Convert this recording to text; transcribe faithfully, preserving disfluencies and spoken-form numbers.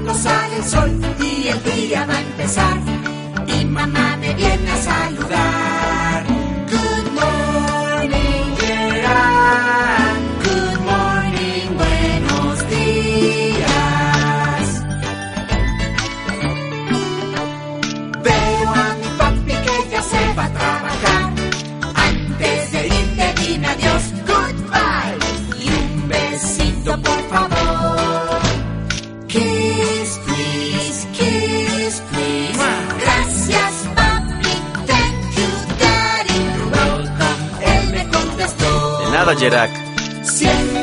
cuando sale el sol y el día va a empezar. Y mamá me viene a saludar. Good morning, Gerard. Good morning, buenos días. Veo a mi papi que ya se va a trabajar. Antes de irte dime adiós, goodbye. Y un besito por favor. Kiss, please, kiss, please. Gracias, papi, thank you, daddy. You're welcome, él me contestó. De nada, Gerard. Siempre